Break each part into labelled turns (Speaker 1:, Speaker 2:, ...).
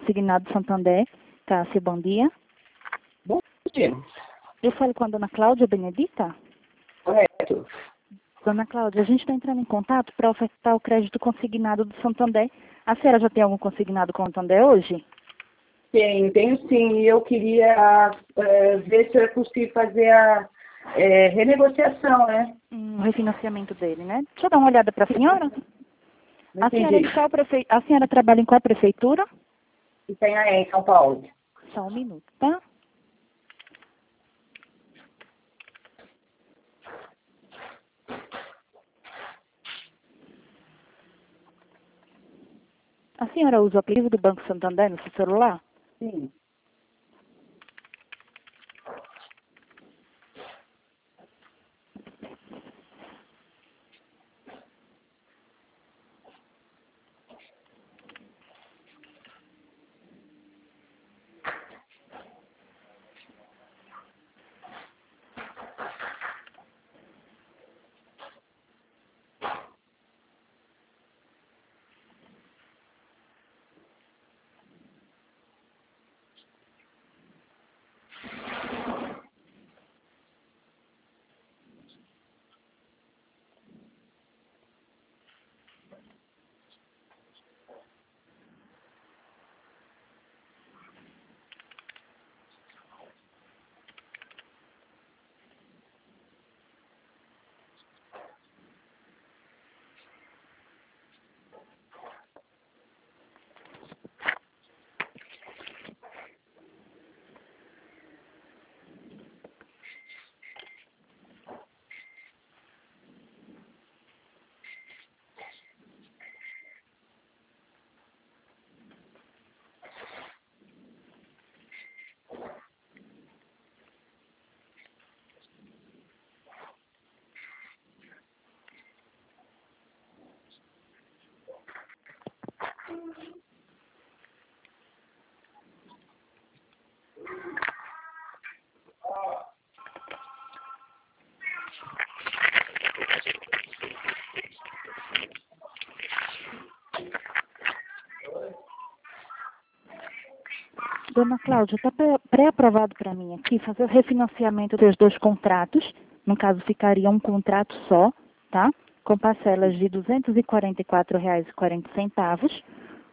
Speaker 1: Consignado Santander. Cássia, bom dia.
Speaker 2: Bom dia.
Speaker 1: Eu falo com a dona Cláudia Benedita?
Speaker 2: Correto.
Speaker 1: Dona Cláudia, a gente está entrando em contato para ofertar o crédito consignado do Santander. A senhora já tem algum consignado com o Santander hoje?
Speaker 2: Tenho sim. E eu queria ver se é possível fazer a renegociação, né?
Speaker 1: O refinanciamento dele, né? Deixa eu dar uma olhada para a senhora.
Speaker 2: Não
Speaker 1: A senhora,
Speaker 2: entendi.
Speaker 1: a senhora trabalha em qual prefeitura?
Speaker 2: E tem aí em São Paulo.
Speaker 1: Só um minuto, tá? A senhora usa o aplicativo do Banco Santander no seu celular?
Speaker 2: Sim.
Speaker 1: Dona Cláudia, está pré-aprovado para mim aqui fazer o refinanciamento dos dois contratos. No caso, ficaria um contrato só, tá? Com parcelas de R$ 244,40.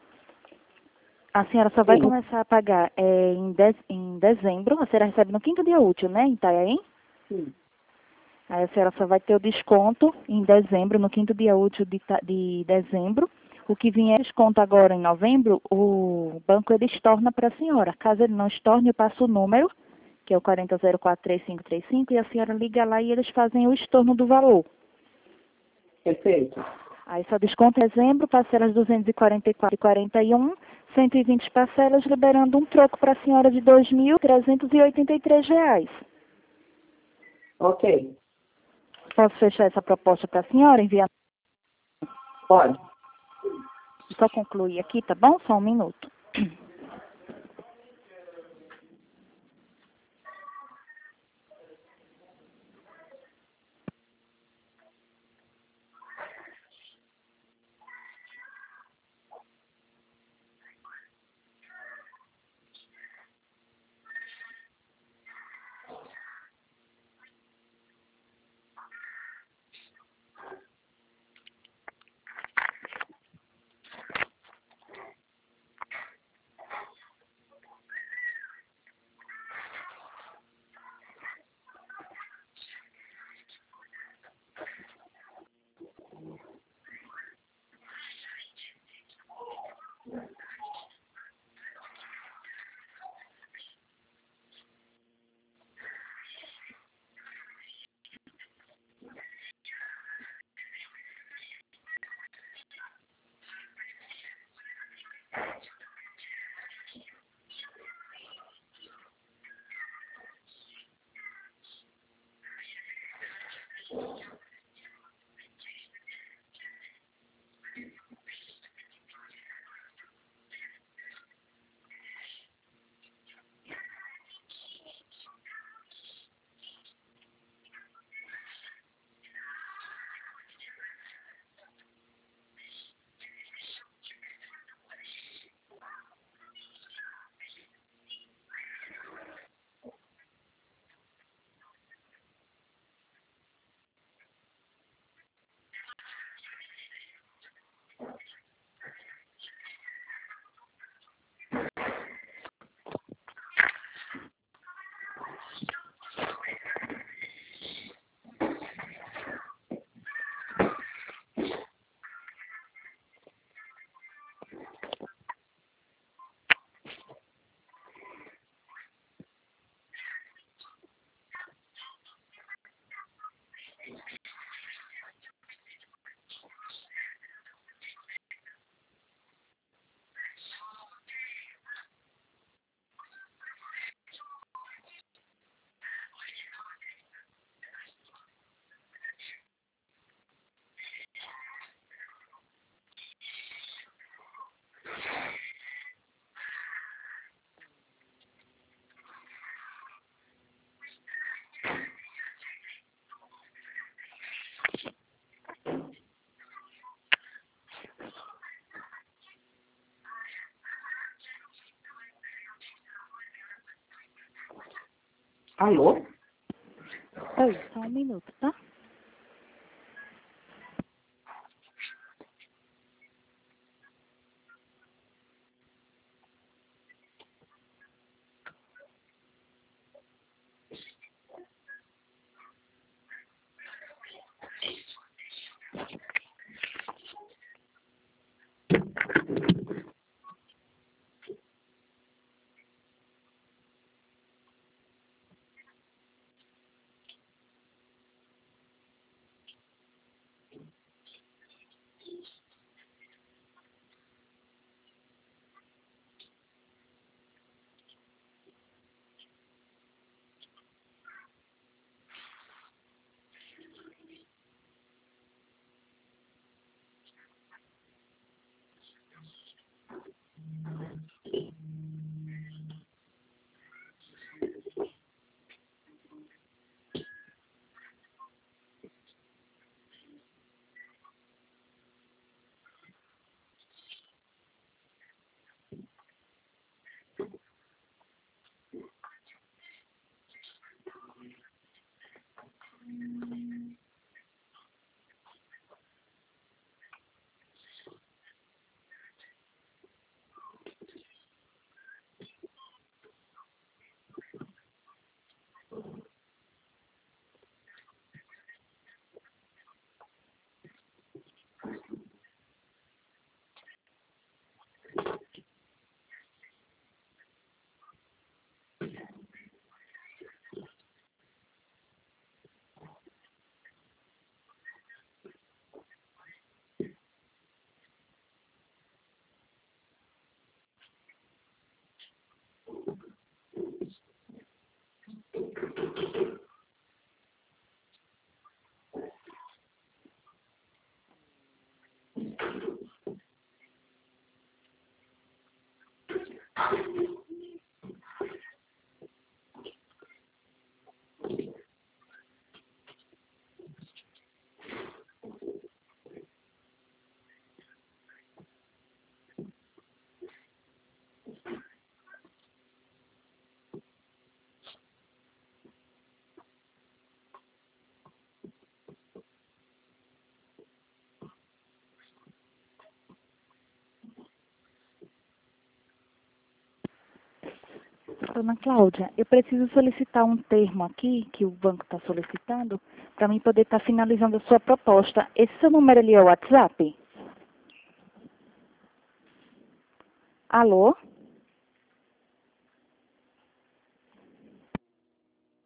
Speaker 1: A senhora só vai
Speaker 2: Sim.
Speaker 1: começar a pagar em dezembro. A senhora recebe no quinto dia útil, né, em Itanhaém?
Speaker 2: Sim.
Speaker 1: Aí a senhora só vai ter o desconto em dezembro, no quinto dia útil de dezembro. O que vier desconto agora em novembro, o banco ele estorna para a senhora. Caso ele não estorne, eu passo o número, que é o 40043535, e a senhora liga lá e eles fazem o estorno do valor.
Speaker 2: Perfeito.
Speaker 1: Aí só desconto em dezembro, parcelas R$ 244,41, 120 parcelas, liberando um troco para a senhora de R$ 2.383.
Speaker 2: Ok.
Speaker 1: Posso fechar essa proposta para a senhora, enviar?
Speaker 2: Pode.
Speaker 1: Só concluir aqui, tá bom? Só um minuto.
Speaker 2: Alô?
Speaker 1: Oi, só um minuto, tá? Dona Cláudia, eu preciso solicitar um termo aqui, que o banco está solicitando, para mim poder estar finalizando a sua proposta. Esse seu número ali é o WhatsApp? Alô?